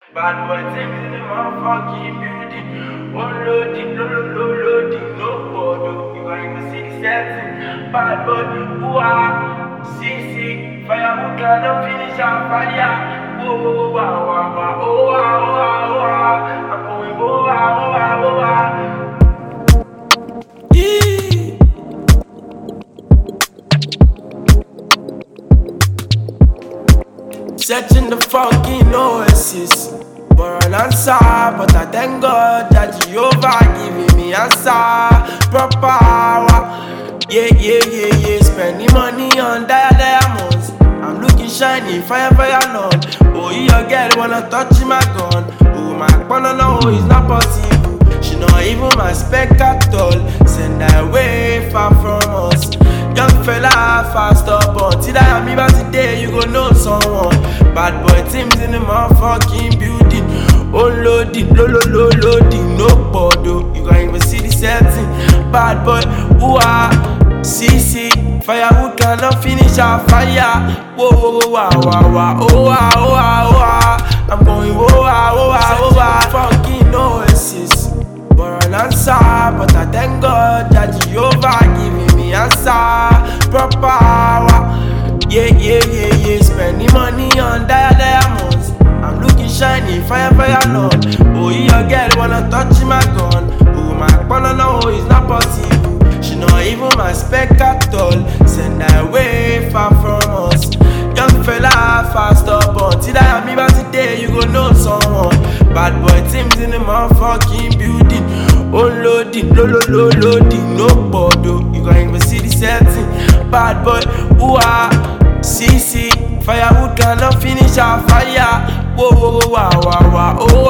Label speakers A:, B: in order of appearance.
A: Bad boy things in the motherfucking building. Unloading, loading, no border. You can't even see the setting. Bad boy, who are CC, firewood cannot finish our fire. Oh, wow, wow, wow, oh, wow, wow, wow. I'm going, oh, wow, wow, wow. Searching the fucking oasis for an answer, but I thank God that Jehovah giving me answer. Proper power, yeah. Spending money on diamonds. I'm looking shiny, fire none. Oh, your girl wanna touch my gun. Oh, my partner, no, it's not possible. She not even my spec at all. Send her away far from us. Young fella, fast up, until I am about today, you gon' know someone. Bad boy teams in the motherfucking building. Unloading, loading, no border. You can't even see the setting. Bad boy, who are CC, firewood cannot finish our fire. Whoa, wow, oh, wow. I'm going, whoa, fucking oasis for an answer, but I thank God that Jehovah giving me answer. Proper power, yeah. Spending money on diamonds. I'm looking shiny, fire none. Oh, your girl wanna touch my gun. Oh, my partner, no, it's not possible. She not even my spec at all. Send her away far from us. Young fella, fast up, until I am about today, you gon' know someone. Bad boy teams in the motherfucking building. Unloading, loading, no border. You can't even see the setting. Bad boy, who are CC, firewood cannot finish our fire. Whoa, wow, oh,